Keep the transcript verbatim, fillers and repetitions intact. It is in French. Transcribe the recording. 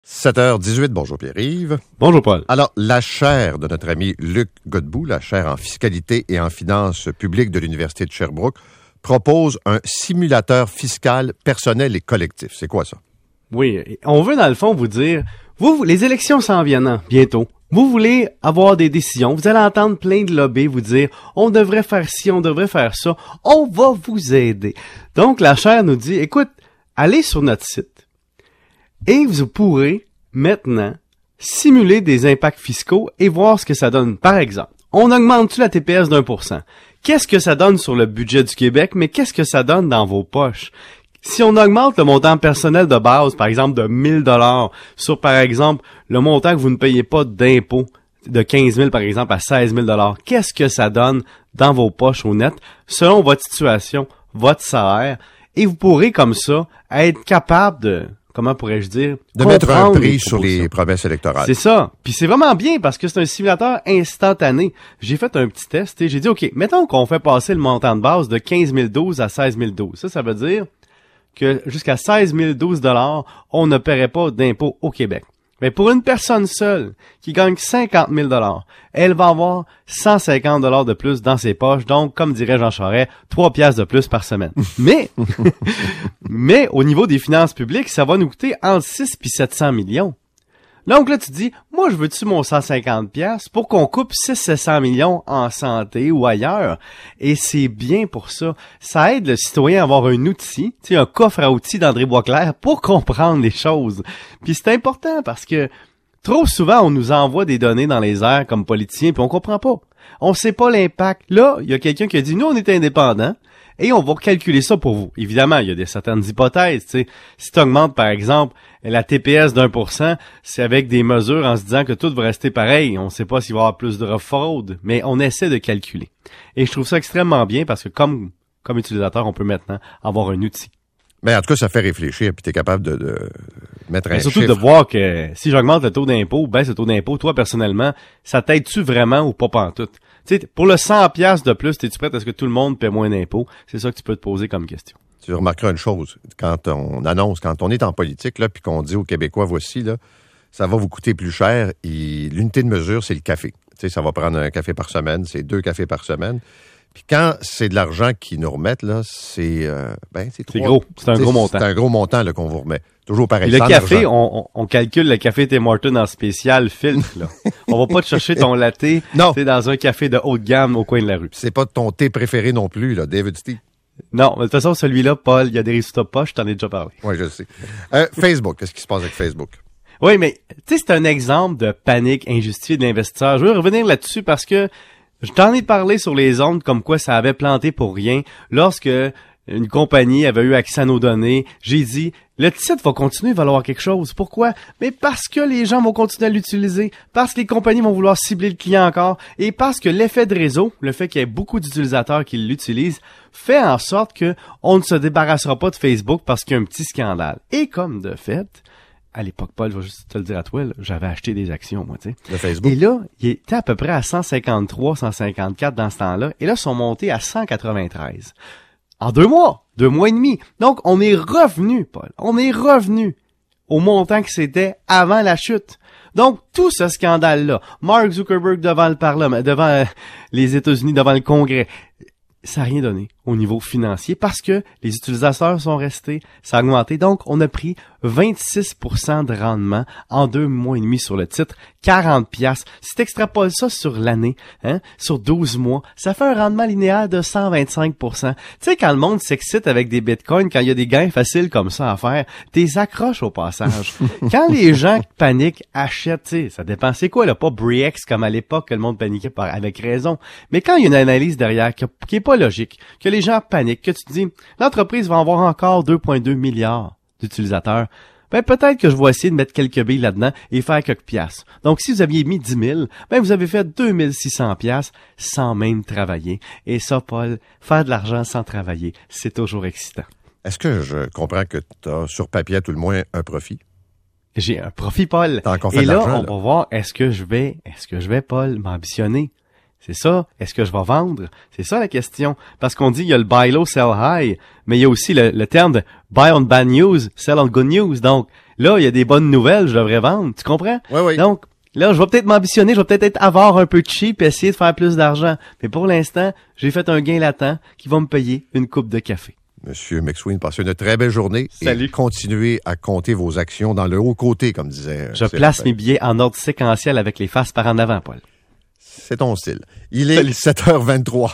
sept heures dix-huit, bonjour Pierre-Yves. Bonjour Paul. Alors, la chaire de notre ami Luc Godbout, la chaire en fiscalité et en finances publiques de l'Université de Sherbrooke, propose un simulateur fiscal personnel et collectif. C'est quoi ça? Oui, on veut dans le fond vous dire, vous, les élections s'en viennent hein, bientôt. Vous voulez avoir des décisions, vous allez entendre plein de lobbies vous dire, on devrait faire ci, on devrait faire ça, on va vous aider. Donc la chaire nous dit, écoute, allez sur notre site. Et vous pourrez maintenant simuler des impacts fiscaux et voir ce que ça donne. Par exemple, on augmente-tu la T P S d'un pour cent? Qu'est-ce que ça donne sur le budget du Québec, mais qu'est-ce que ça donne dans vos poches? Si on augmente le montant personnel de base, par exemple de mille dollars, sur par exemple le montant que vous ne payez pas d'impôt, de quinze mille par exemple à seize mille dollars, qu'est-ce que ça donne dans vos poches au net, selon votre situation, votre salaire, et vous pourrez comme ça être capable de... Comment pourrais-je dire? De mettre un prix sur les promesses électorales. C'est ça. Puis c'est vraiment bien parce que c'est un simulateur instantané. J'ai fait un petit test et j'ai dit, OK, mettons qu'on fait passer le montant de base de quinze mille douze à seize mille douze. Ça, ça veut dire que jusqu'à seize mille douze dollars, on ne paierait pas d'impôt au Québec. Mais pour une personne seule qui gagne cinquante mille dollars, elle va avoir cent cinquante dollars de plus dans ses poches. Donc, comme dirait Jean Charest, trois piastres de plus par semaine. Mais, mais au niveau des finances publiques, ça va nous coûter entre six et sept cents millions. Donc là, tu te dis, moi, je veux-tu mon cent cinquante piastres pour qu'on coupe six à sept cents millions en santé ou ailleurs? Et c'est bien pour ça. Ça aide le citoyen à avoir un outil, tu sais, un coffre à outils d'André Boisclair pour comprendre les choses. Puis c'est important parce que trop souvent, on nous envoie des données dans les airs comme politiciens puis on comprend pas. On sait pas l'impact. Là, il y a quelqu'un qui a dit, nous, on est indépendants. Et on va calculer ça pour vous. Évidemment, il y a des certaines hypothèses. Tu sais. Si tu augmentes, par exemple, la T P S d'un pour cent, c'est avec des mesures en se disant que tout va rester pareil. On ne sait pas s'il va y avoir plus de fraude, mais on essaie de calculer. Et je trouve ça extrêmement bien parce que comme comme utilisateur, on peut maintenant avoir un outil. Mais en tout cas, ça fait réfléchir, puis tu es capable de, de mettre un mais surtout chiffre. De voir que si j'augmente le taux d'impôt, baisse le taux d'impôt, toi, personnellement, ça t'aide-tu vraiment ou pas pantoute? Tu sais, pour le cent piastres de plus, es-tu prêt à ce que tout le monde paie moins d'impôts? C'est ça que tu peux te poser comme question. Tu remarqueras une chose, quand on annonce, quand on est en politique, là, puis qu'on dit aux Québécois, voici, là, ça va vous coûter plus cher, et l'unité de mesure, c'est le café. Tu sais, ça va prendre un café par semaine, c'est deux cafés par semaine. Puis quand c'est de l'argent qu'ils nous remettent, là, c'est... Euh, ben, c'est C'est gros, c'est un gros montant. C'est un gros montant là, qu'on vous remet. Toujours pareil. Et le café, on, on, on calcule le café Tim Hortons en spécial filtre, là. On va pas te chercher ton latte non. dans un café de haut de gamme au coin de la rue. C'est pas ton thé préféré non plus, là, David Steve. Non, mais de toute façon, celui-là, Paul, il y a des résultats poches, je t'en ai déjà parlé. Oui, je sais. Euh, Facebook, qu'est-ce qui se passe avec Facebook? Oui, mais tu sais, c'est un exemple de panique injustifiée de l'investisseur. Je veux revenir là-dessus parce que je t'en ai parlé sur les ondes comme quoi ça avait planté pour rien. Lorsque une compagnie avait eu accès à nos données, j'ai dit, le titre va continuer à valoir quelque chose. Pourquoi? Mais parce que les gens vont continuer à l'utiliser, parce que les compagnies vont vouloir cibler le client encore, et parce que l'effet de réseau, le fait qu'il y ait beaucoup d'utilisateurs qui l'utilisent, fait en sorte que on ne se débarrassera pas de Facebook parce qu'il y a un petit scandale. Et comme de fait, à l'époque, Paul, je vais juste te le dire à toi, là, j'avais acheté des actions, moi, tu sais. De Facebook. Et là, il était à peu près à cent cinquante-trois, cent cinquante-quatre dans ce temps-là, et là, ils sont montés à cent quatre-vingt-treize. En deux mois, deux mois et demi. Donc, on est revenu, Paul, on est revenu au montant que c'était avant la chute. Donc, tout ce scandale-là, Mark Zuckerberg devant le Parlement, devant euh, les États-Unis, devant le Congrès, ça n'a rien donné au niveau financier parce que les utilisateurs sont restés, ça a augmenté. Donc, on a pris vingt-six pour cent de rendement en deux mois et demi sur le titre, quarante piastres. Si tu extrapoles ça sur l'année, hein, sur douze mois, ça fait un rendement linéaire de cent vingt-cinq pour cent. Tu sais, quand le monde s'excite avec des bitcoins, quand il y a des gains faciles comme ça à faire, t'es accroches au passage. Quand les gens paniquent, achètent, tu sais, ça dépend c'est quoi, là, pas Brex comme à l'époque que le monde paniquait par, avec raison. Mais quand il y a une analyse derrière qui, qui est pas logique, que les gens paniquent, que tu te dis, l'entreprise va avoir encore deux virgule deux milliards d'utilisateurs, ben peut-être que je vais essayer de mettre quelques billes là-dedans et faire quelques piastres. Donc, si vous aviez mis dix mille, ben vous avez fait deux mille six cents piastres sans même travailler. Et ça, Paul, faire de l'argent sans travailler, c'est toujours excitant. Est-ce que je comprends que tu as sur papier à tout le moins un profit? J'ai un profit, Paul. T'as encore fait et de là, l'argent, on là. va voir, est-ce que je vais, est-ce que je vais, Paul, m'ambitionner? C'est ça. Est-ce que je vais vendre? C'est ça la question. Parce qu'on dit il y a le buy low, sell high, mais il y a aussi le, le terme de buy on bad news, sell on good news. Donc, là, il y a des bonnes nouvelles, je devrais vendre. Tu comprends? Oui, oui. Donc, là, je vais peut-être m'ambitionner, je vais peut-être être avoir un peu cheap et essayer de faire plus d'argent. Mais pour l'instant, j'ai fait un gain latent qui va me payer une coupe de café. Monsieur McSween, passez une très belle journée. Salut. Et continuez à compter vos actions dans le haut côté, comme disait. Je place mes billets en ordre séquentiel avec les faces par en avant, Paul. C'est ton style. Il est Salut. sept heures vingt-trois.